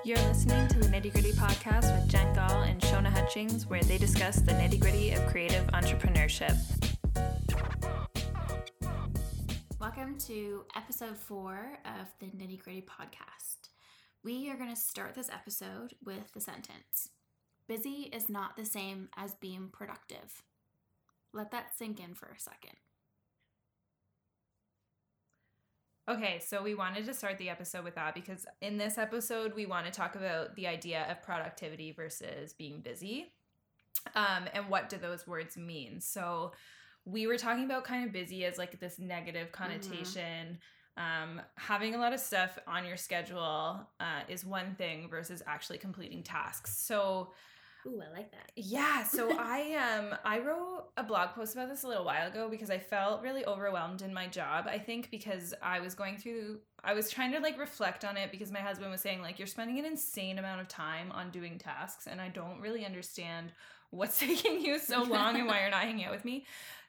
You're listening to the Nitty Gritty podcast with Jen Gall and Shona Hutchings, where they discuss the nitty gritty of creative entrepreneurship. Welcome to episode 4 of the Nitty Gritty podcast. We are going to start this episode with the sentence, busy is not the same as being productive. Let that sink in for a second. Okay, so we wanted to start the episode with that because in this episode, we want to talk about the idea of productivity versus being busy, and what do those words mean. So we were talking about kind of busy as like this negative connotation. Having a lot of stuff on your schedule is one thing versus actually completing tasks. So Ooh, I like that. yeah, so I wrote a blog post about this a little while ago because I felt really overwhelmed in my job. I think because I was trying to like reflect on it because my husband was saying like, you're spending an insane amount of time on doing tasks and I don't really understand what's taking you so long and why you're not hanging out with me.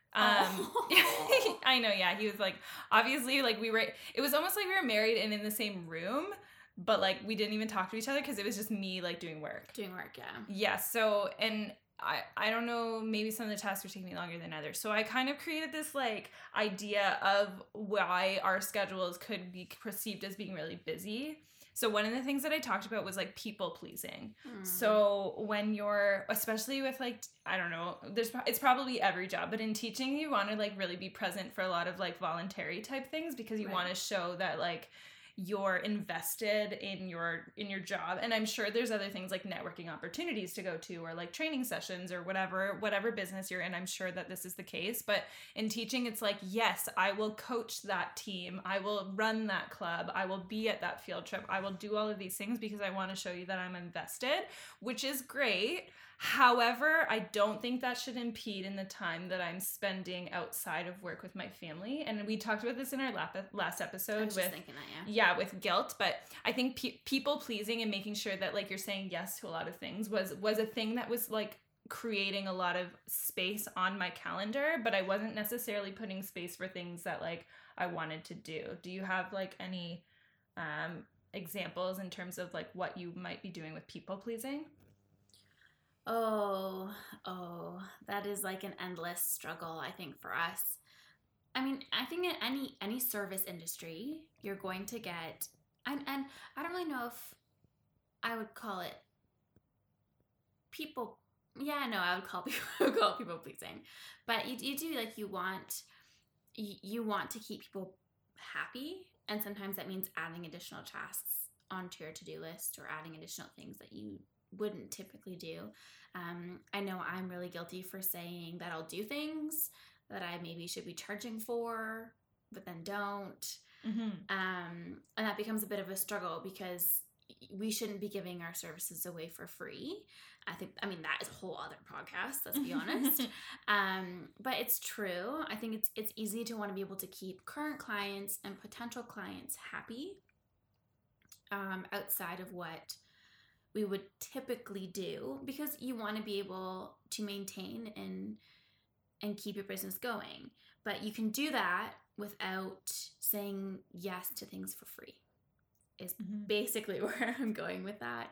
I know, yeah. He was like, obviously like it was almost like we were married and in the same room, but like we didn't even talk to each other because it was just me like doing work, yeah. Yeah, so, and I don't know, maybe some of the tasks were taking me longer than others. So I kind of created this like idea of why our schedules could be perceived as being really busy. So one of the things that I talked about was like people pleasing. So when you're, especially with like, I don't know, it's probably every job, but in teaching you want to like really be present for a lot of like voluntary type things because you want to show that like you're invested in your job. And I'm sure there's other things like networking opportunities to go to or like training sessions or whatever business you're in. I'm sure that this is the case. But in teaching, it's like, yes, I will coach that team. I will run that club. I will be at that field trip. I will do all of these things because I want to show you that I'm invested, which is great. However, I don't think that should impede in the time that I'm spending outside of work with my family. And we talked about this in our last episode with guilt. But I think people pleasing and making sure that like you're saying yes to a lot of things was a thing that was like creating a lot of space on my calendar, but I wasn't necessarily putting space for things that like I wanted to do. Do you have like any examples in terms of like what you might be doing with people pleasing? Oh, that is like an endless struggle, I think, for us. I mean, I think in any service industry, you're going to get, and I don't really know if I would call it people. Yeah, no, I would call people pleasing, but you do like you want to keep people happy, and sometimes that means adding additional tasks onto your to-do list or adding additional things that you wouldn't typically do. I know I'm really guilty for saying that I'll do things that I maybe should be charging for, but then don't. And that becomes a bit of a struggle because we shouldn't be giving our services away for free. I mean, that is a whole other podcast, let's be honest. But it's true. I think it's easy to want to be able to keep current clients and potential clients happy outside of what we would typically do because you want to be able to maintain and keep your business going. But you can do that without saying yes to things for free is basically where I'm going with that.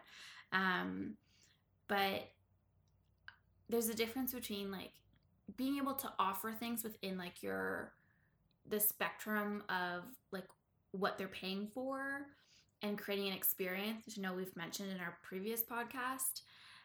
But there's a difference between like being able to offer things within like the spectrum of like what they're paying for and creating an experience, which I know we've mentioned in our previous podcast.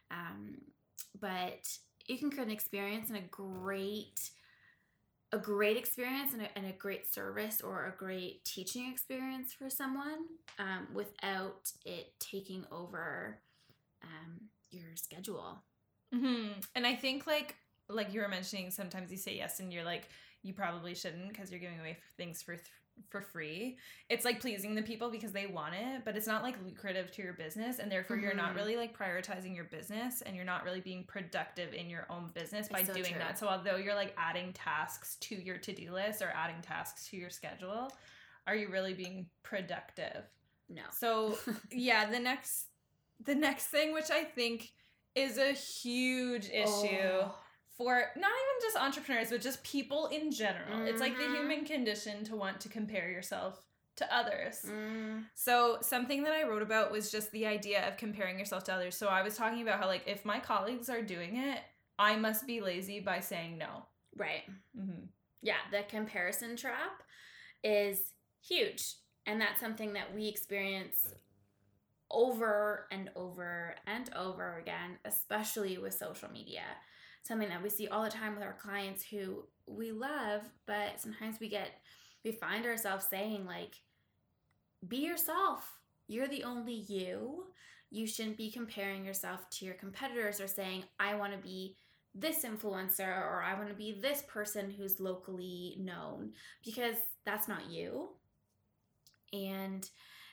But you can create an experience and a great experience and a great service or a great teaching experience for someone without it taking over your schedule. And I think like you were mentioning, sometimes you say yes and you're like, you probably shouldn't because you're giving away things for free. It's like pleasing the people because they want it, but it's not like lucrative to your business, and therefore you're not really like prioritizing your business and you're not really being productive in your own business by doing that. So although you're like adding tasks to your to-do list or adding tasks to your schedule, are you really being productive? No. So yeah, the next thing, which I think is a huge issue for not even just entrepreneurs, but just people in general. It's like the human condition to want to compare yourself to others. So something that I wrote about was just the idea of comparing yourself to others. So I was talking about how, like, if my colleagues are doing it, I must be lazy by saying no. Right. Mm-hmm. Yeah, the comparison trap is huge. And that's something that we experience over and over and over again, especially with social media. Something that we see all the time with our clients who we love, but sometimes we find ourselves saying, like, be yourself. You're the only you. You shouldn't be comparing yourself to your competitors or saying, I want to be this influencer or I want to be this person who's locally known, because that's not you. And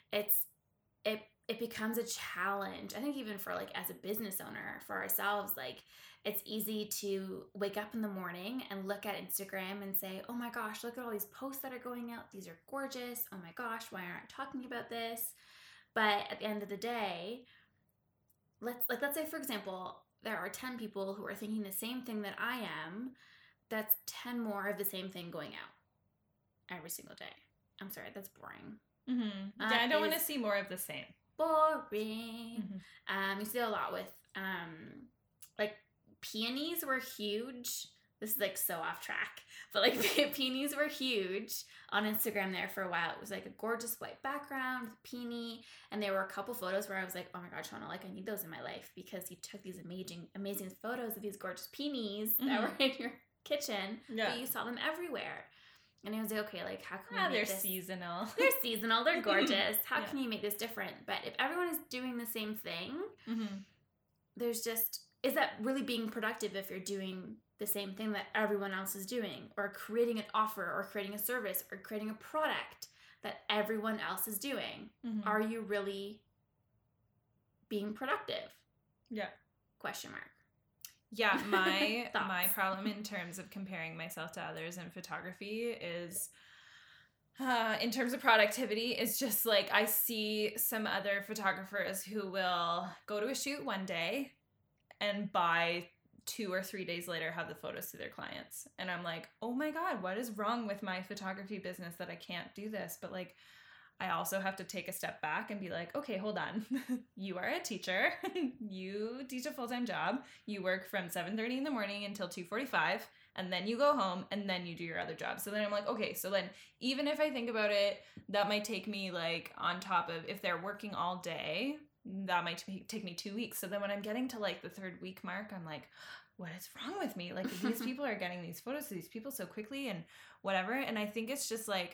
it becomes a challenge. I think even for, like, as a business owner, for ourselves, like, it's easy to wake up in the morning and look at Instagram and say, oh my gosh, look at all these posts that are going out. These are gorgeous. Oh my gosh, why aren't I talking about this? But at the end of the day, let's say, for example, there are 10 people who are thinking the same thing that I am. That's 10 more of the same thing going out every single day. I'm sorry, that's boring. Mm-hmm. Yeah, I don't want to see more of the same. Boring. Mm-hmm. You see a lot with, like, peonies were huge. This is, like, so off track. But, like, peonies were huge on Instagram there for a while. It was, like, a gorgeous white background with a peony. And there were a couple photos where I was like, oh my God, Shauna, like, I need those in my life, because you took these amazing photos of these gorgeous peonies that were in your kitchen. Yeah. But you saw them everywhere. And I was like, okay, like, how can we make this? They're seasonal. They're seasonal. They're gorgeous. How can you make this different? But if everyone is doing the same thing, there's just, is that really being productive if you're doing the same thing that everyone else is doing, or creating an offer, or creating a service, or creating a product that everyone else is doing? Are you really being productive? Yeah. Question mark. Yeah, my problem in terms of comparing myself to others in photography is, in terms of productivity, is just, like, I see some other photographers who will go to a shoot one day and by 2 or 3 days later have the photos to their clients. And I'm like, oh my God, what is wrong with my photography business that I can't do this? But, like, I also have to take a step back and be like, okay, hold on. You are a teacher. You teach a full-time job. You work from 7:30 in the morning until 2:45, and then you go home, and then you do your other job. So then I'm like, okay, so then even if I think about it, that might take me, like, on top of, if they're working all day, that might take me 2 weeks. So then when I'm getting to, like, the 3rd week mark, I'm like, what is wrong with me? Like, these people are getting these photos to these people so quickly and whatever. And I think it's just, like,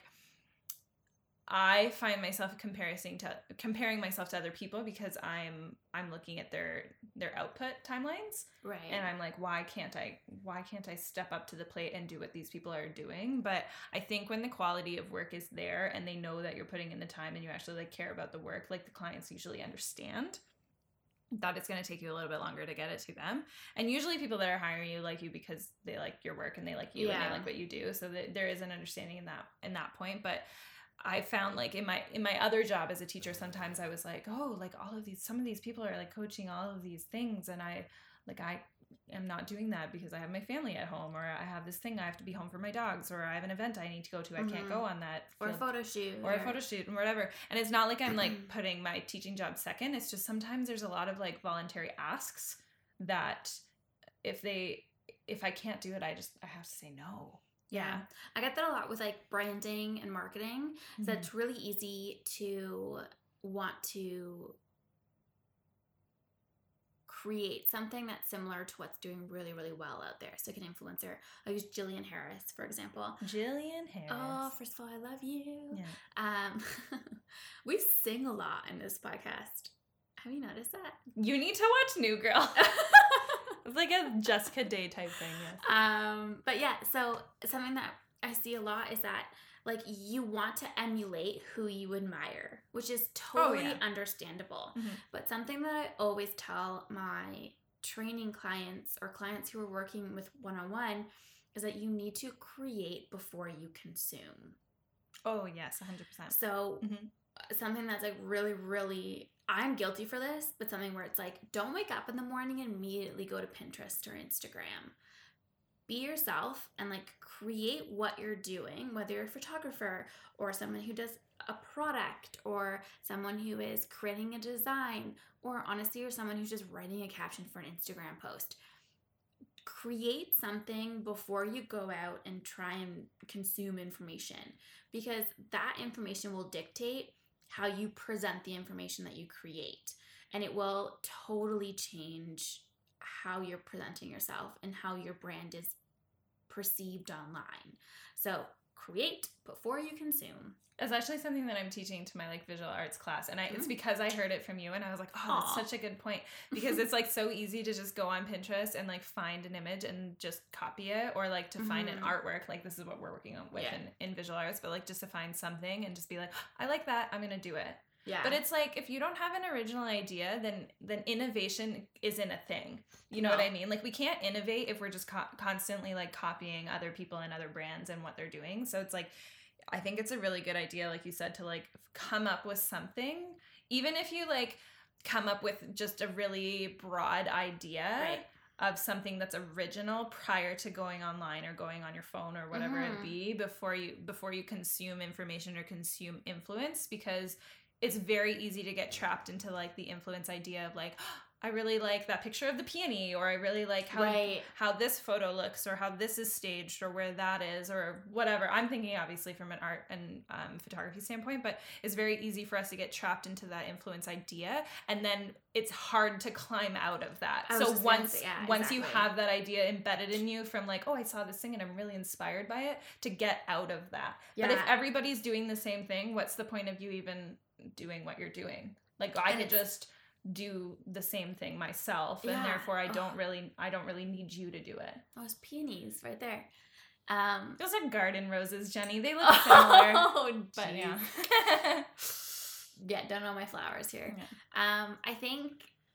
I find myself comparing myself to other people because I'm looking at their output timelines. Right. And I'm like, why can't I step up to the plate and do what these people are doing? But I think when the quality of work is there and they know that you're putting in the time and you actually, like, care about the work, like, the clients usually understand that it's going to take you a little bit longer to get it to them. And usually people that are hiring you like you because they like your work and they like you and they like what you do. So there is an understanding in that point. But I found, like, in my other job as a teacher, sometimes I was like, oh, like, some of these people are, like, coaching all of these things, and I am not doing that because I have my family at home, or I have this thing I have to be home for my dogs, or I have an event I need to go to. I can't go on that. Or a photo shoot. Or a photo shoot and whatever. And it's not like I'm, like, putting my teaching job second. It's just sometimes there's a lot of, like, voluntary asks that if I can't do it, I have to say no. Yeah. I get that a lot with, like, branding and marketing. So it's really easy to want to create something that's similar to what's doing really, really well out there. So, like, an influencer. I'll use Jillian Harris, for example. Jillian Harris. Oh, first of all, I love you. Yeah. We sing a lot in this podcast. Have you noticed that? You need to watch New Girl. It's like a Jessica Day type thing, yes. But yeah, so something that I see a lot is that, like, you want to emulate who you admire, which is totally understandable. But something that I always tell my training clients or clients who are working with one-on-one is that you need to create before you consume. Oh, yes, 100%. So something that's, like, really, really, I'm guilty for this, but something where it's like, don't wake up in the morning and immediately go to Pinterest or Instagram. Be yourself and, like, create what you're doing, whether you're a photographer or someone who does a product, or someone who is creating a design, or honestly, or someone who's just writing a caption for an Instagram post. Create something before you go out and try and consume information, because that information will dictate how you present the information that you create, and it will totally change how you're presenting yourself and how your brand is perceived online. So create before you consume. It's actually something that I'm teaching to my like visual arts class, and it's because I heard it from you, and I was like, oh, that's such a good point, because it's like so easy to just go on Pinterest and like find an image and just copy it, or like to find an artwork, like this is what we're working on with in visual arts, but like just to find something and just be like, I like that, I'm gonna do it. Yeah. But it's like, if you don't have an original idea, then innovation isn't a thing. You know what I mean? Like, we can't innovate if we're just constantly like copying other people and other brands and what they're doing. So it's like, I think it's a really good idea, like you said, to like come up with something, even if you like come up with just a really broad idea of something that's original prior to going online or going on your phone or whatever it be, before you consume information or consume influence, because it's very easy to get trapped into like the influence idea of like, oh, I really like that picture of the peony, or I really like how this photo looks, or how this is staged, or where that is, or whatever. I'm thinking obviously from an art and photography standpoint, but it's very easy for us to get trapped into that influence idea, and then it's hard to climb out of that. So once you have that idea embedded in you from like, oh, I saw this thing and I'm really inspired by it, to get out of that. Yeah. But if everybody's doing the same thing, what's the point of you even doing what you're doing? Like, I could just do the same thing myself, and therefore I don't really need you to do it. Those peonies right there. Those are garden roses, Jenny. They look similar. But yeah. Yeah, don't know my flowers here. Yeah. I think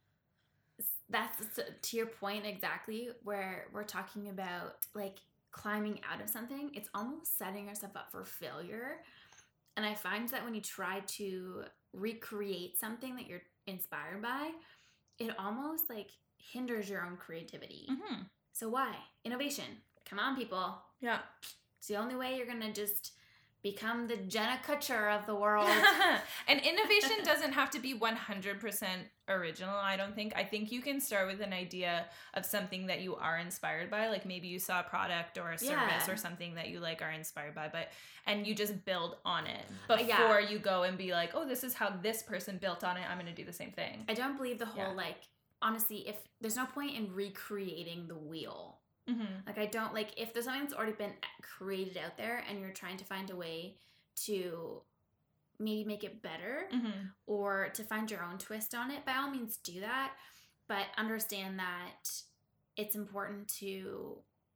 that's to your point exactly, where we're talking about like climbing out of something. It's almost setting yourself up for failure. And I find that when you try to recreate something that you're inspired by, it almost like hinders your own creativity. Mm-hmm. So why? Innovation. Come on, people. Yeah. It's the only way you're going to just become the Jenna Kutcher of the world. And innovation doesn't have to be 100% original, I don't think. I think you can start with an idea of something that you are inspired by. Like maybe you saw a product or a service or something that you like are inspired by, and you just build on it before you go and be like, oh, this is how this person built on it, I'm going to do the same thing. I don't believe the whole like, honestly, if there's no point in recreating the wheel. Mm-hmm. Like, I don't, like, if there's something that's already been created out there and you're trying to find a way to maybe make it better or to find your own twist on it, by all means do that. But understand that it's important to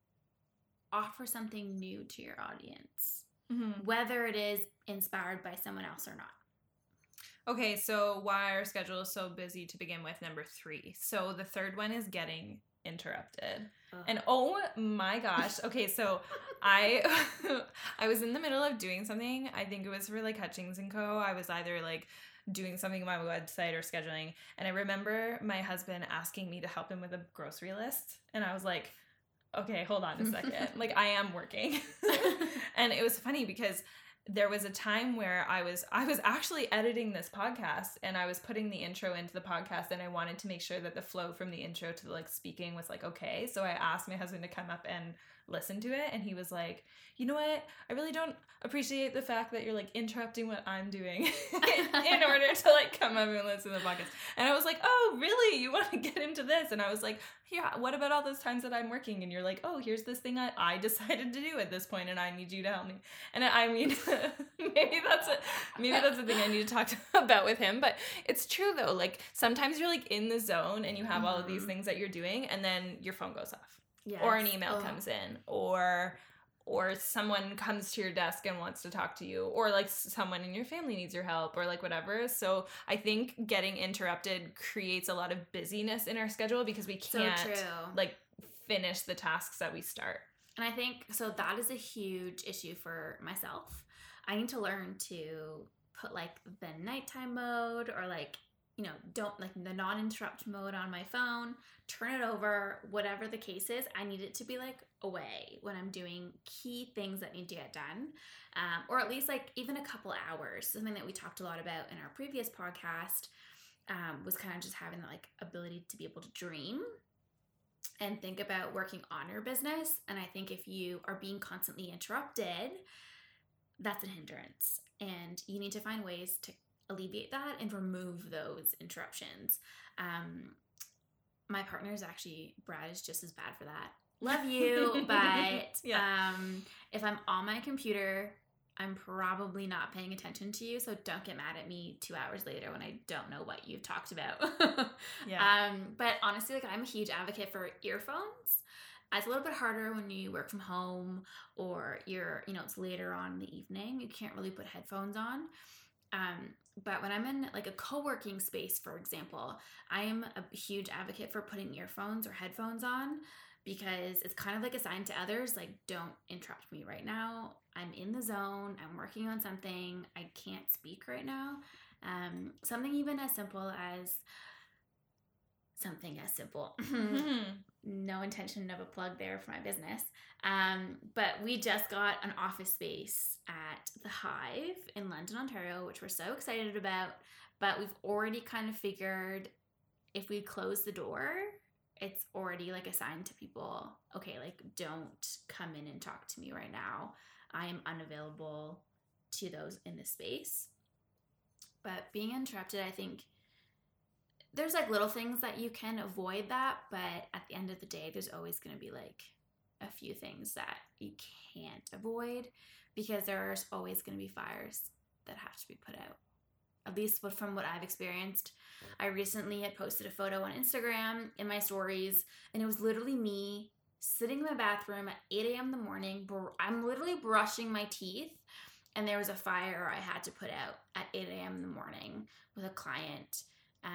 offer something new to your audience, whether it is inspired by someone else or not. Okay, so why our schedule is so busy to begin with, number 3. So the third one is getting interrupted. And oh my gosh. Okay, so I was in the middle of doing something. I think it was for like Hutchings & Co. I was either like doing something on my website or scheduling. And I remember my husband asking me to help him with a grocery list. And I was like, okay, hold on a second. Like, I am working. And it was funny because there was a time where I was actually editing this podcast, and I was putting the intro into the podcast, and I wanted to make sure that the flow from the intro to like speaking was like okay. So I asked my husband to come up and listen to it, and he was like, you know what? I really don't appreciate the fact that you're like interrupting what I'm doing in order to like come up and listen to the podcast. And I was like, oh, really? You want to get into this? And I was like, yeah, what about all those times that I'm working? And you're like, oh, here's this thing I decided to do at this point, and I need you to help me. And I mean, maybe that's the thing I need to talk about with him. But it's true though. Like, sometimes you're like in the zone and you have all of these things that you're doing, and then your phone goes off. Yes. Or an email comes in, or someone comes to your desk and wants to talk to you, or like someone in your family needs your help, or like whatever. So I think getting interrupted creates a lot of busyness in our schedule because we can't like finish the tasks that we start. And I think so that is a huge issue for myself. I need to learn to put like the nighttime mode, or like don't like the non-interrupt mode on my phone, turn it over, whatever the case is. I need it to be like away when I'm doing key things that need to get done, or at least like even a couple hours. Something that we talked a lot about in our previous podcast was kind of just having the like ability to be able to dream and think about working on your business. And I think if you are being constantly interrupted, that's a hindrance, and you need to find ways to alleviate that and remove those interruptions. My partner is actually, Brad is just as bad for that. Love you, but if I'm on my computer, I'm probably not paying attention to you, so don't get mad at me 2 hours later when I don't know what you've talked about. But honestly, like, I'm a huge advocate for earphones. It's a little bit harder when you work from home or you're, it's later on in the evening. You can't really put headphones on. But when I'm in like a co-working space, for example, I am a huge advocate for putting earphones or headphones on, because it's kind of like a sign to others, like, don't interrupt me right now. I'm in the zone. I'm working on something. I can't speak right now. Something even as simple as no intention of a plug there for my business. But we just got an office space at the Hive in London, Ontario, which we're so excited about. But we've already kind of figured if we close the door, it's already like a sign to people, okay, like, don't come in and talk to me right now. I am unavailable to those in the space. But being interrupted, I think there's like little things that you can avoid that, but at the end of the day, there's always going to be like a few things that you can't avoid, because there's always going to be fires that have to be put out. At least from what I've experienced. I recently had posted a photo on Instagram in my stories, and it was literally me sitting in my bathroom at 8 a.m. in the morning. I'm literally brushing my teeth, and there was a fire I had to put out at 8 a.m. in the morning with a client.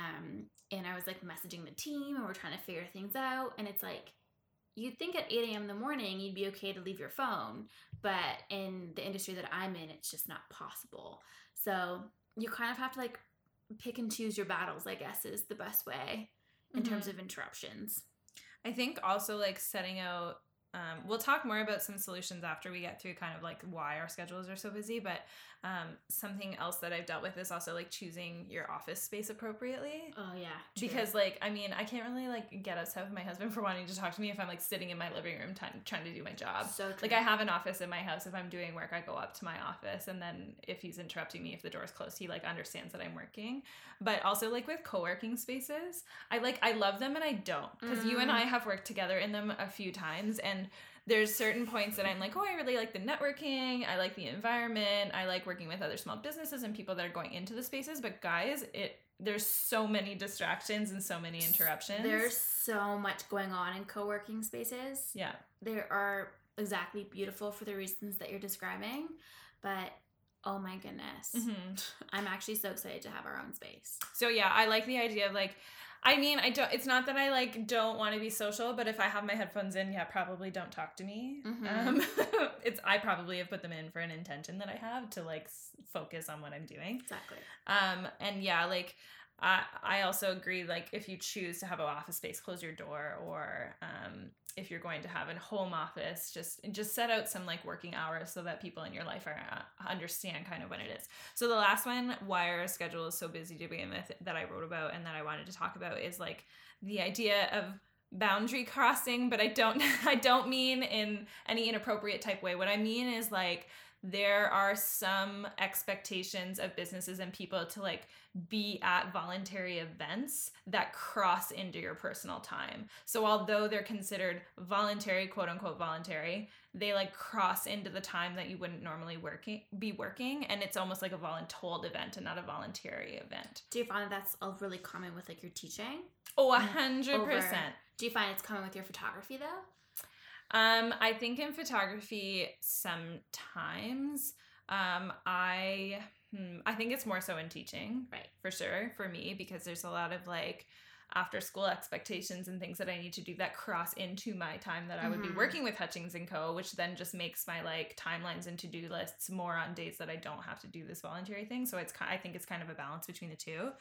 And I was like messaging the team, and we're trying to figure things out. And it's like, you'd think at 8 a.m. in the morning, you'd be okay to leave your phone. But in the industry that I'm in, it's just not possible. So you kind of have to like pick and choose your battles, I guess, is the best way in terms of interruptions. I think also like setting out, we'll talk more about some solutions after we get through kind of like why our schedules are so busy, but something else that I've dealt with is also like choosing your office space appropriately. Oh yeah, true. Because like, I mean, I can't really like get upset with my husband for wanting to talk to me if I'm like sitting in my living room trying to do my job. So true. Like, I have an office in my house. If I'm doing work, I go up to my office, and then if he's interrupting me, if the door's closed, he like understands that I'm working. But also like with co-working spaces, I love them and I don't, because you and I have worked together in them a few times, and there's certain points that I'm like, oh, I really like the networking. I like the environment. I like working with other small businesses and people that are going into the spaces. But guys, there's so many distractions and so many interruptions. There's so much going on in co-working spaces. Yeah. They are exactly beautiful for the reasons that you're describing. But oh my goodness. I'm actually so excited to have our own space. So yeah, I like the idea of like, I mean, it's not that I like don't want to be social, but if I have my headphones in, yeah, probably don't talk to me. I probably have put them in for an intention that I have to like focus on what I'm doing. Exactly. And yeah, like I also agree, like if you choose to have an office space, close your door, or if you're going to have a home office, just set out some like working hours so that people in your life are understand kind of when it is. So the last one, why our schedule is so busy to begin with, that I wrote about and that I wanted to talk about, is like the idea of boundary crossing, but I don't mean in any inappropriate type way. What I mean is like, there are some expectations of businesses and people to like be at voluntary events that cross into your personal time. So although they're considered voluntary, quote unquote voluntary, they like cross into the time that you wouldn't normally be working. And it's almost like a voluntold event and not a voluntary event. Do you find that that's really common with like your teaching? Oh, 100%. Do you find it's common with your photography though? I think in photography sometimes, I think it's more so in teaching, right? For sure, for me, because there's a lot of like after school expectations and things that I need to do that cross into my time that I would be working with Hutchings & Co., which then just makes my like timelines and to-do lists more on days that I don't have to do this voluntary thing. So I think it's kind of a balance between the two.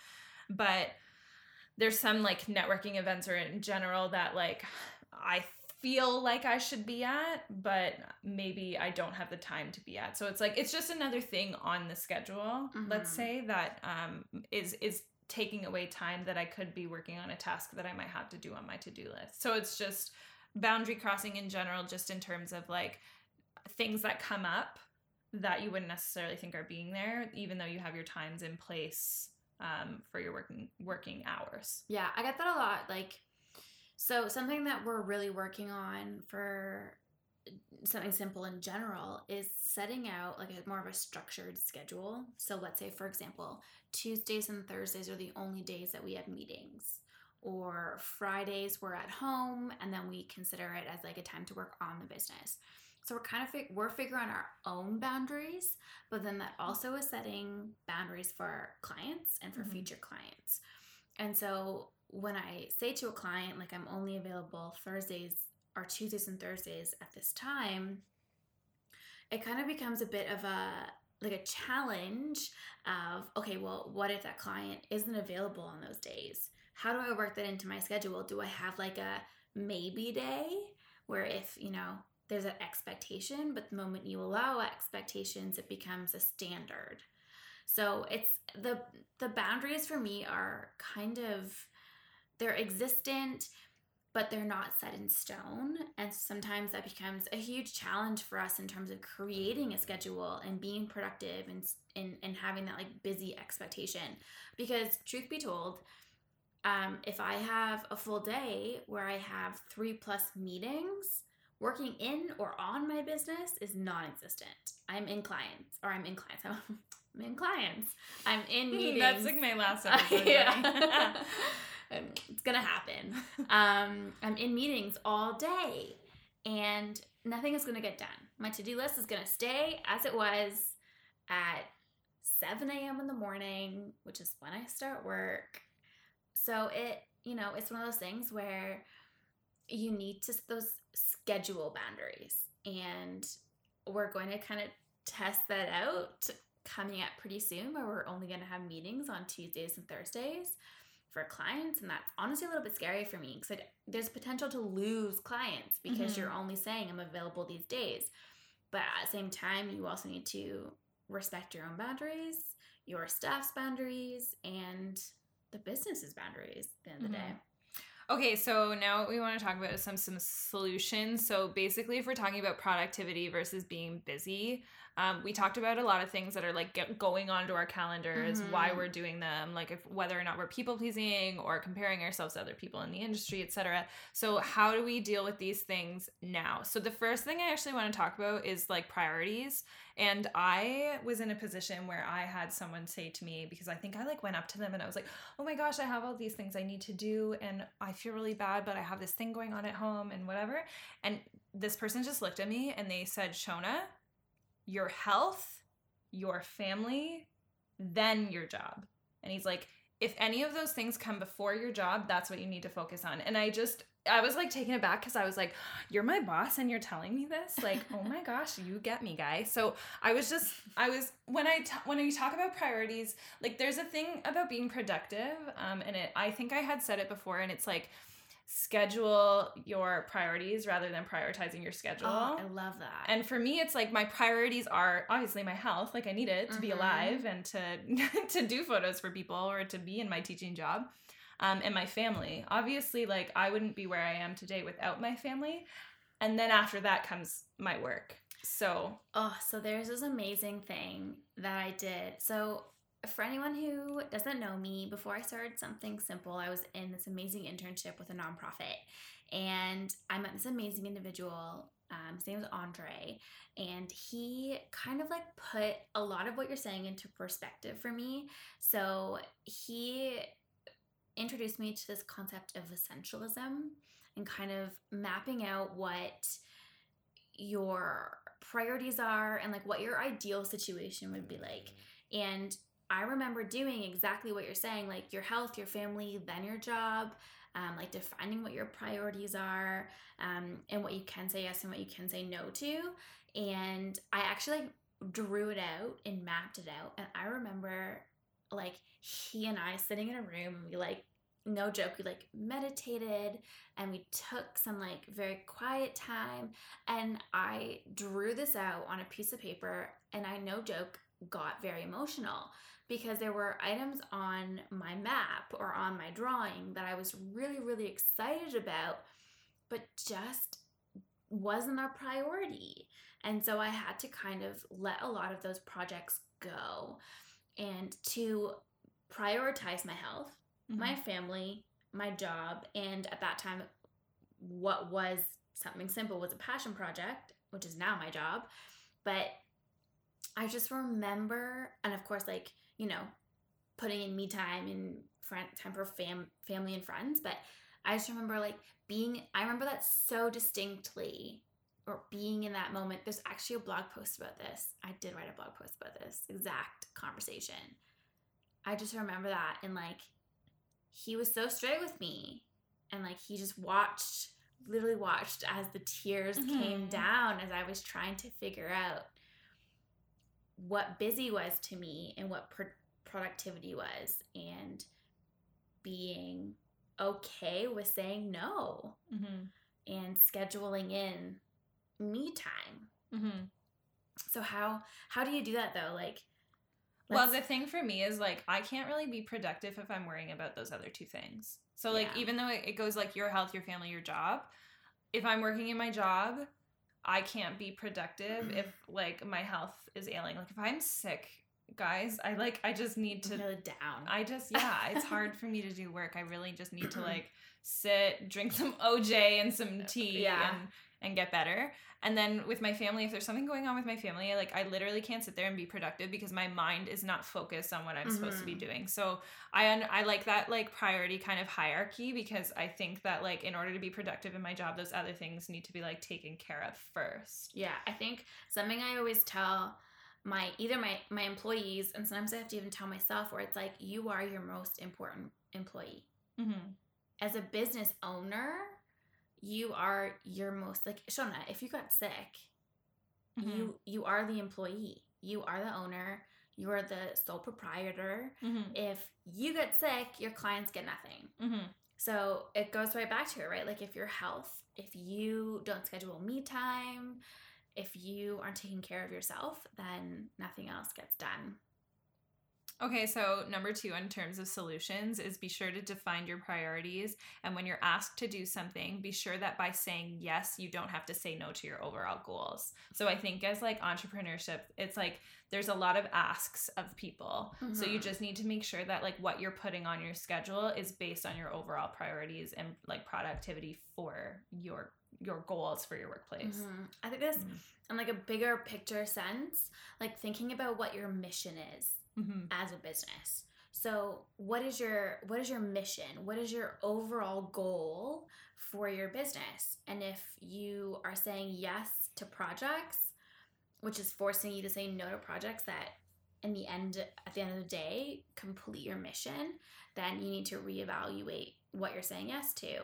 But there's some like networking events or in general that like I feel like I should be at, but maybe I don't have the time to be at. So it's like, it's just another thing on the schedule, let's say, that is taking away time that I could be working on a task that I might have to do on my to-do list. So it's just boundary crossing in general, just in terms of like things that come up that you wouldn't necessarily think are being there, even though you have your times in place for your working hours. Yeah, I get that a lot. Like, so something that we're really working on for something simple in general is setting out like a more of a structured schedule. So let's say, for example, Tuesdays and Thursdays are the only days that we have meetings, or Fridays we're at home and then we consider it as like a time to work on the business. So we're kind of we're figuring out our own boundaries, but then that also is setting boundaries for our clients and for future clients. And so when I say to a client, like, I'm only available Thursdays or Tuesdays and Thursdays at this time, it kind of becomes a bit of a challenge of, okay, well, what if that client isn't available on those days? How do I work that into my schedule? Do I have like a maybe day where if, there's an expectation, but the moment you allow expectations, it becomes a standard. So it's the boundaries for me are kind of, they're existent, but they're not set in stone. And sometimes that becomes a huge challenge for us in terms of creating a schedule and being productive and having that like busy expectation. Because truth be told, if I have a full day where I have 3+ meetings, working in or on my business is non-existent. I'm in clients. I'm in meetings. That's like my last episode. Yeah. It's gonna happen. I'm in meetings all day and nothing is gonna get done. My to-do list is gonna stay as it was at 7 a.m. in the morning, which is when I start work. So it's one of those things where you need those schedule boundaries, and we're going to kind of test that out coming up pretty soon, where we're only going to have meetings on Tuesdays and Thursdays for clients. And that's honestly a little bit scary for me, because there's potential to lose clients because you're only saying I'm available these days. But at the same time, you also need to respect your own boundaries, your staff's boundaries, and the business's boundaries at the end of the day. Okay, so now what we want to talk about is some solutions. So basically, if we're talking about productivity versus being busy, we talked about a lot of things that are like going onto our calendars, why we're doing them, like whether or not we're people pleasing or comparing ourselves to other people in the industry, etc. So how do we deal with these things now? So the first thing I actually want to talk about is like priorities. And I was in a position where I had someone say to me, because I think I like went up to them and I was like, oh my gosh, I have all these things I need to do and I feel really bad, but I have this thing going on at home and whatever. And this person just looked at me and they said, Shona, your health, your family, then your job. And he's like, if any of those things come before your job, that's what you need to focus on. And I was like taken aback, because I was like, you're my boss and you're telling me this? Like, oh my gosh, you get me, guy. So when you talk about priorities, like there's a thing about being productive. I think I had said it before, and it's like, schedule your priorities rather than prioritizing your schedule. Oh, I love that. And for me, it's like my priorities are obviously my health. Like I need it to be alive and to do photos for people or to be in my teaching job. And my family. Obviously, like I wouldn't be where I am today without my family. And then after that comes my work. So there's this amazing thing that I did. So for anyone who doesn't know me, before I started Something Simple, I was in this amazing internship with a nonprofit. And I met this amazing individual. His name was Andre. And he kind of like put a lot of what you're saying into perspective for me. So he introduced me to this concept of essentialism and kind of mapping out what your priorities are and like what your ideal situation would be like. And I remember doing exactly what you're saying, like your health, your family, then your job, like defining what your priorities are, and what you can say yes and what you can say no to. And I actually like drew it out and mapped it out. And I remember like he and I sitting in a room, and we like, no joke, we like meditated and we took some like very quiet time, and I drew this out on a piece of paper, and I, no joke, got very emotional because there were items on my map or on my drawing that I was really, really excited about, but just wasn't a priority. And so I had to kind of let a lot of those projects go and to prioritize my health, my family, my job, and at that time, what was something simple was a passion project, which is now my job. But I just remember, and of course, like, you know, putting in me time and time for family and friends. But I just remember like I remember that so distinctly, or being in that moment. There's actually a blog post about this. I did write a blog post about this exact conversation. I just remember that, and like, he was so straight with me, and like, he just literally watched as the tears came down as I was trying to figure out what busy was to me and what productivity was, and being okay with saying no and scheduling in me time. So how do you do that though? Like, well, the thing for me is like, I can't really be productive if I'm worrying about those other two things. So like, even though it goes like your health, your family, your job, if I'm working in my job, I can't be productive if like my health is ailing. Like if I'm sick, guys, I just need to really down. It's hard for me to do work. I really just need to like sit, drink some OJ and some tea and get better. And then with my family, if there's something going on with my family, like I literally can't sit there and be productive because my mind is not focused on what I'm supposed to be doing. So I like that like priority kind of hierarchy, because I think that like in order to be productive in my job, those other things need to be like taken care of first. Yeah, I think something I always tell my employees, and sometimes I have to even tell myself, where it's like, you are your most important employee. As a business owner, you are your most, like, Shona, if you got sick, you are the employee. You are the owner. You are the sole proprietor. If you get sick, your clients get nothing. So it goes right back to it, right? Like, if your health, if you don't schedule me time, if you aren't taking care of yourself, then nothing else gets done. Okay, so number 2 in terms of solutions is be sure to define your priorities. And when you're asked to do something, be sure that by saying yes, you don't have to say no to your overall goals. So I think as like entrepreneurship, it's like there's a lot of asks of people. So you just need to make sure that like what you're putting on your schedule is based on your overall priorities and like productivity for your goals for your workplace. I think this in like a bigger picture sense, like thinking about what your mission is. As a business. So what is your mission? What is your overall goal for your business? And if you are saying yes to projects, which is forcing you to say no to projects that at the end of the day complete your mission, then you need to reevaluate what you're saying yes to.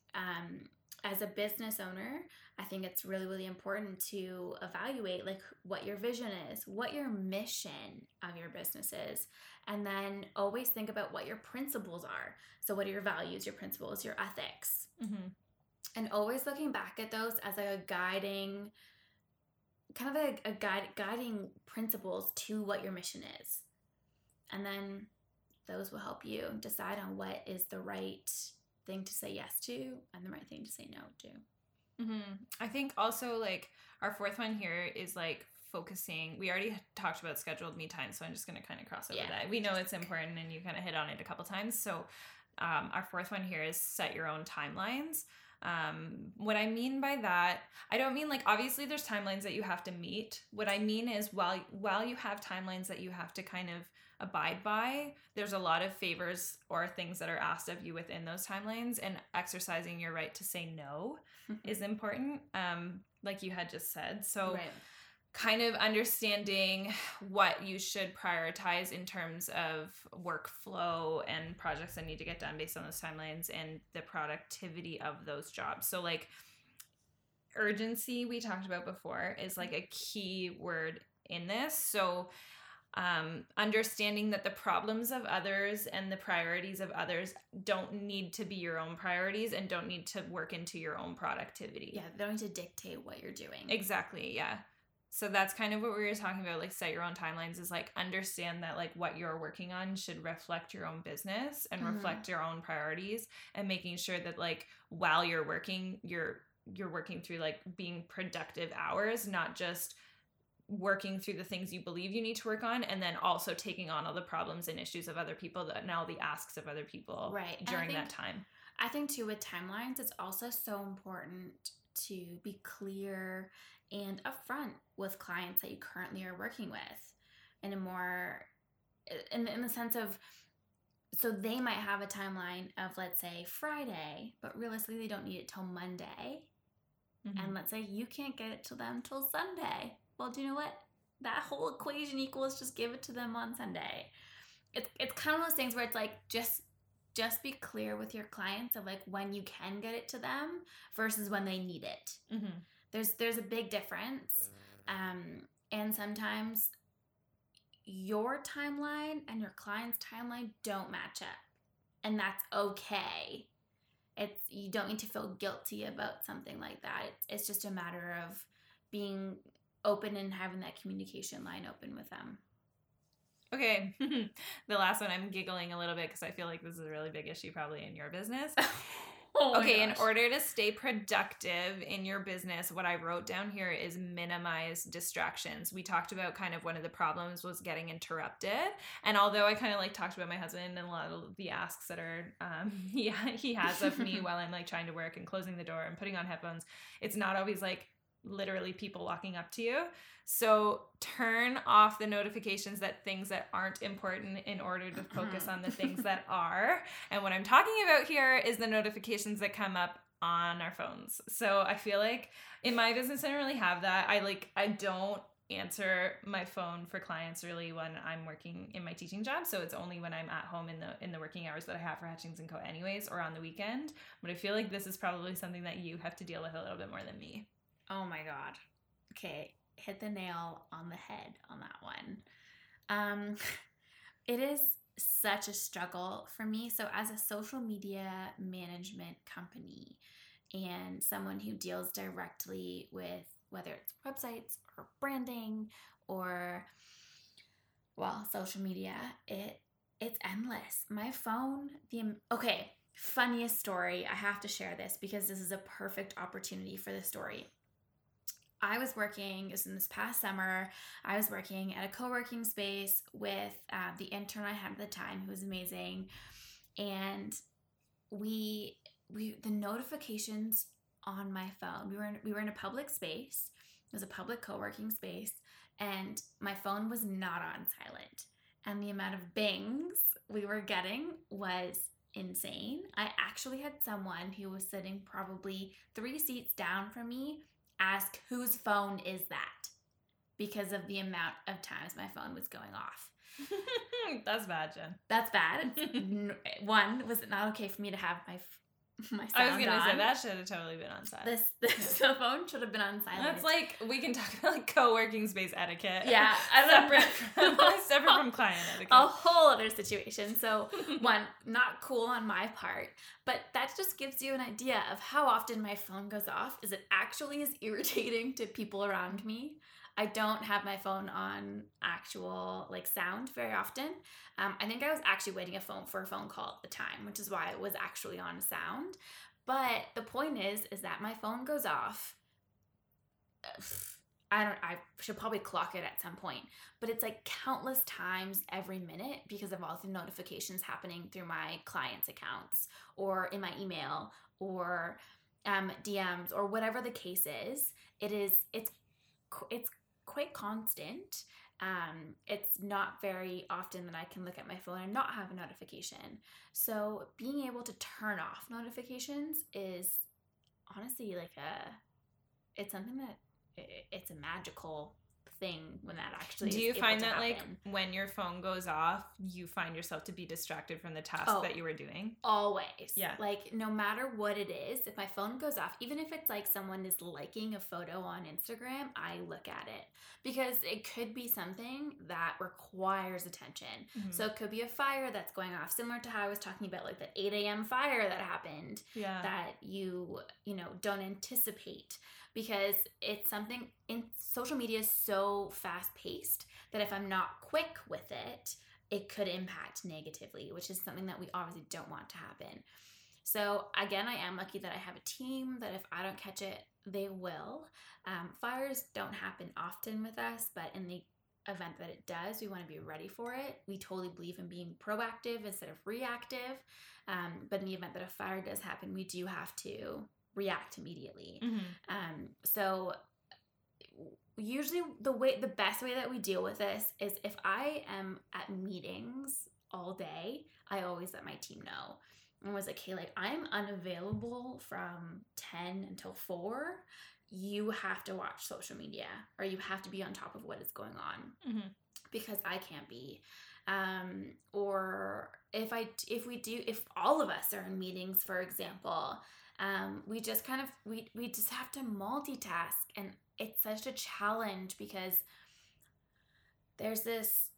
As a business owner, I think it's really, really important to evaluate like what your vision is, what your mission of your business is, and then always think about what your principles are. So what are your values, your principles, your ethics? And always looking back at those as like a guiding, kind of a guiding principles to what your mission is. And then those will help you decide on what is the right thing to say yes to and the right thing to say no to. I think also like our 4th one here is like focusing. We already talked about scheduled me time, so I'm just going to kind of cross over that. We know it's important and you kind of hit on it a couple times. So our 4th one here is set your own timelines. What I mean by that, I don't mean like obviously there's timelines that you have to meet. What I mean is while you have timelines that you have to kind of abide by, there's a lot of favors or things that are asked of you within those timelines, and exercising your right to say no is important, like you had just said. So kind of understanding what you should prioritize in terms of workflow and projects that need to get done based on those timelines and the productivity of those jobs. So like urgency, we talked about before, is like a key word in this. So understanding that the problems of others and the priorities of others don't need to be your own priorities and don't need to work into your own productivity. Yeah, they don't need to dictate what you're doing. Exactly, yeah. So that's kind of what we were talking about, like set your own timelines, is like understand that like what you're working on should reflect your own business and reflect your own priorities, and making sure that like while you're working, you're working through like being productive hours, not just working through the things you believe you need to work on, and then also taking on all the problems and issues of other people and all the asks of other people during that time. I think too with timelines, it's also so important to be clear and upfront with clients that you currently are working with in a more, in the sense of, so they might have a timeline of, let's say, Friday, but realistically they don't need it till Monday. And let's say you can't get it to them till Sunday. Well, do you know what? That whole equation equals just give it to them on Sunday. It's kind of those things where it's like just be clear with your clients of like when you can get it to them versus when they need it. There's a big difference. And sometimes your timeline and your client's timeline don't match up. And that's okay. You don't need to feel guilty about something like that. It's just a matter of being open and having that communication line open with them. Okay. The last one, I'm giggling a little bit because I feel like this is a really big issue probably in your business. Okay, in order to stay productive in your business, what I wrote down here is minimize distractions. We talked about kind of one of the problems was getting interrupted. And although I kind of like talked about my husband and a lot of the asks that are he has of me while I'm like trying to work and closing the door and putting on headphones, it's not always like literally people walking up to you. So turn off the notifications that things that aren't important in order to focus on the things that are. And what I'm talking about here is the notifications that come up on our phones. So I feel like in my business, I don't really have that. I don't answer my phone for clients really when I'm working in my teaching job. So it's only when I'm at home in the working hours that I have for Hutchings & Co anyways, or on the weekend. But I feel like this is probably something that you have to deal with a little bit more than me. Oh my God. Okay. Hit the nail on the head on that one. It is such a struggle for me. So as a social media management company and someone who deals directly with whether it's websites or branding or, well, social media, it's endless. My phone, okay, funniest story. I have to share this because this is a perfect opportunity for the story. I was working, it was in this past summer, I was working at a co-working space with the intern I had at the time, who was amazing. And the notifications on my phone, we were in a public space, it was a public co-working space, and my phone was not on silent. And the amount of bings we were getting was insane. I actually had someone who was sitting probably 3 seats down from me ask, whose phone is that? Because of the amount of times my phone was going off. That's bad, Jen. That's bad. One, was it not okay for me to have my sound I was going to say, on? that should have totally been on silent. The phone should have been on silent. That's like, we can talk about like co-working space etiquette. Yeah. Separate from client etiquette. A whole other situation. So one, not cool on my part, but that just gives you an idea of how often my phone goes off. Is it actually as irritating to people around me? I don't have my phone on actual like sound very often. I think I was actually waiting for a phone call at the time, which is why it was actually on sound. But the point is that my phone goes off. I should probably clock it at some point, but it's like countless times every minute because of all the notifications happening through my clients' accounts or in my email or DMs or whatever the case is. It's quite constant. It's not very often that I can look at my phone and not have a notification. So being able to turn off notifications is honestly like it's something that it's a magical thing when that actually Do you find that like when your phone goes off, you find yourself to be distracted from the task that you were doing? Always. Yeah. Like no matter what it is, if my phone goes off, even if it's like someone is liking a photo on Instagram, I look at it because it could be something that requires attention. Mm-hmm. So it could be a fire that's going off, similar to how I was talking about like the 8 a.m. fire that happened that you don't anticipate. Because it's something in social media is so fast paced that if I'm not quick with it, it could impact negatively, which is something that we obviously don't want to happen. So again, I am lucky that I have a team that if I don't catch it, they will. Fires don't happen often with us, but in the event that it does, we want to be ready for it. We totally believe in being proactive instead of reactive. But in the event that a fire does happen, we do have to react immediately. Mm-hmm. So usually the best way that we deal with this is if I am at meetings all day, I always let my team know. And was like, hey, like I'm unavailable from 10 until 4. You have to watch social media or you have to be on top of what is going on because I can't be. Or if all of us are in meetings, for example, we just kind of we just have to multitask, and it's such a challenge because there's this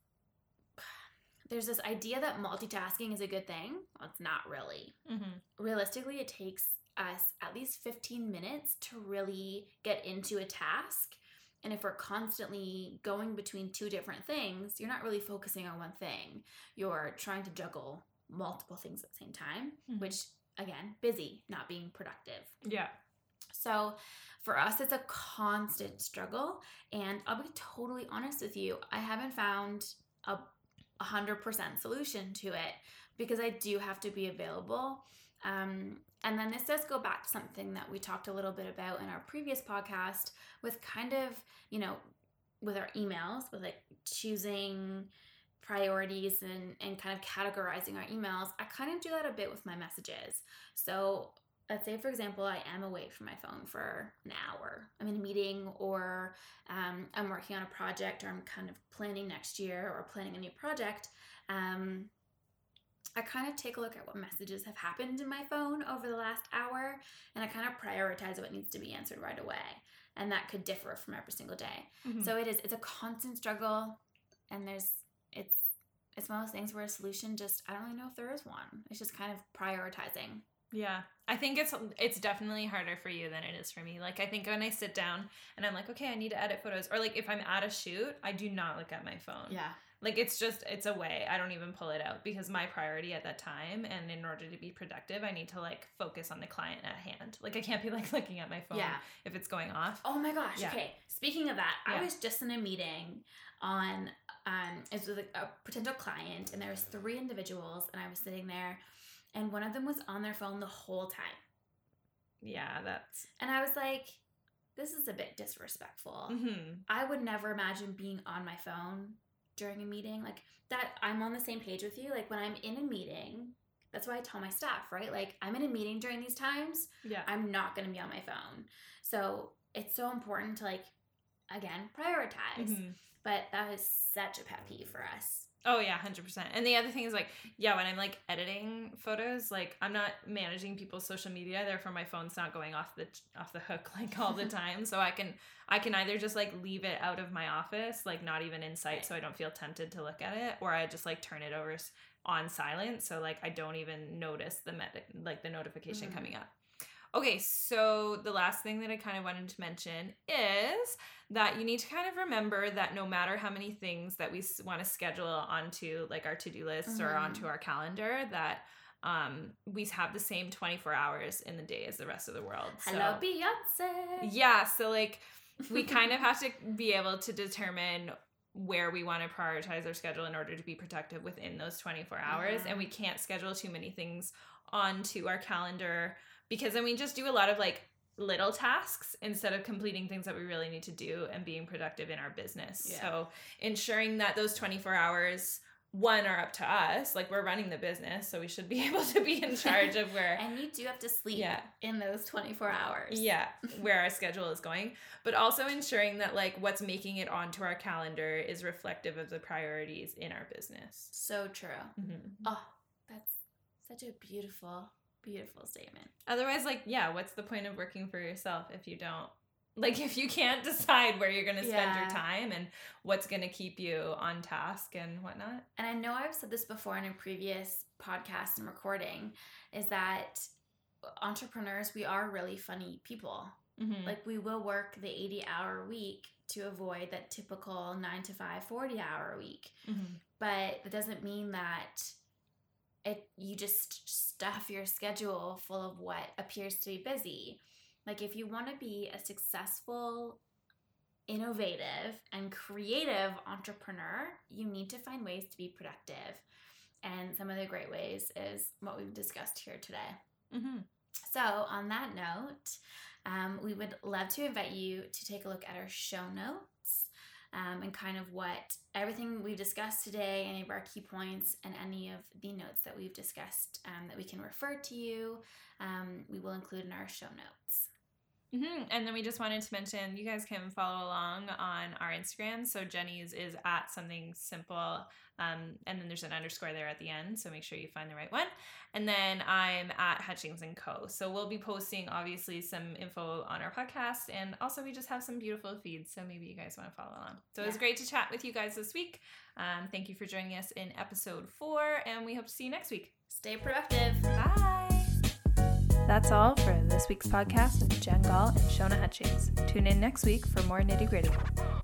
idea that multitasking is a good thing. Well, it's not really. Realistically, it takes us at least 15 minutes to really get into a task. And if we're constantly going between two different things, you're not really focusing on one thing. You're trying to juggle multiple things at the same time, which again, busy, not being productive. Yeah. So for us, it's a constant struggle. And I'll be totally honest with you, I haven't found a 100% solution to it because I do have to be available. And then this does go back to something that we talked a little bit about in our previous podcast with kind of, with our emails, with like choosing priorities and kind of categorizing our emails. I kind of do that a bit with my messages. So let's say, for example, I am away from my phone for an hour. I'm in a meeting or I'm working on a project or I'm kind of planning next year or planning a new project. I kind of take a look at what messages have happened in my phone over the last hour and I kind of prioritize what needs to be answered right away. And that could differ from every single day. So it's a constant struggle, and it's one of those things where a solution I don't really know if there is one. It's just kind of prioritizing. Yeah. I think it's definitely harder for you than it is for me. Like I think when I sit down and I'm like, okay, I need to edit photos, or like if I'm at a shoot, I do not look at my phone. Yeah. Like it's away. I don't even pull it out because my priority at that time, and in order to be productive, I need to like focus on the client at hand. Like I can't be like looking at my phone if it's going off. Oh my gosh. Yeah. Okay. Speaking of that, I was just in a meeting on it was like a potential client, and there was 3 individuals, and I was sitting there, and one of them was on their phone the whole time. Yeah, and I was like, this is a bit disrespectful. I would never imagine being on my phone during a meeting. Like that, I'm on the same page with you. Like when I'm in a meeting, that's why I tell my staff, right? Like I'm in a meeting during these times. Yeah. I'm not going to be on my phone. So it's so important to like, again, prioritize. But that was such a pet peeve for us. Oh yeah, 100%. And the other thing is like, when I'm like editing photos, like I'm not managing people's social media, therefore my phone's not going off the hook like all the time. So I can either just like leave it out of my office, like not even in sight, so I don't feel tempted to look at it, or I just like turn it over on silent, so like I don't even notice the notification coming up. Okay, so the last thing that I kind of wanted to mention is that you need to kind of remember that no matter how many things that we want to schedule onto like our to-do list or onto our calendar, that we have the same 24 hours in the day as the rest of the world. Hello, Beyonce! Yeah, so like we kind of have to be able to determine where we want to prioritize our schedule in order to be productive within those 24 hours. And we can't schedule too many things onto our calendar, because then we just do a lot of like little tasks instead of completing things that we really need to do and being productive in our business. Yeah. So ensuring that those 24 hours one are up to us. Like, we're running the business, so we should be able to be in charge of where and you do have to sleep in those 24 hours. Where our schedule is going, but also ensuring that like what's making it onto our calendar is reflective of the priorities in our business. So true. Oh, that's such a beautiful statement. Otherwise, like, what's the point of working for yourself if you don't, like, if you can't decide where you're going to spend your time and what's going to keep you on task and whatnot? And I know I've said this before in a previous podcast and recording, is that entrepreneurs, we are really funny people. Like, we will work the 80-hour week to avoid that typical 9 to 5, 40-hour week. But that doesn't mean that you just stuff your schedule full of what appears to be busy. Like, if you want to be a successful, innovative, and creative entrepreneur, you need to find ways to be productive. And some of the great ways is what we've discussed here today. So on that note, we would love to invite you to take a look at our show notes and kind of what everything we've discussed today, any of our key points, and any of the notes that we've discussed that we can refer to you, we will include in our show notes. And then we just wanted to mention, you guys can follow along on our Instagram. So Jenny's is at something simple, and then there's an underscore there at the end. So make sure you find the right one. And then I'm at Hutchings & Co. So we'll be posting, obviously, some info on our podcast. And also, we just have some beautiful feeds. So maybe you guys want to follow along. So it was great to chat with you guys this week. Thank you for joining us in episode 4. And we hope to see you next week. Stay productive. Bye. That's all for this week's podcast with Jen Gall and Shona Hutchings. Tune in next week for more nitty-gritty.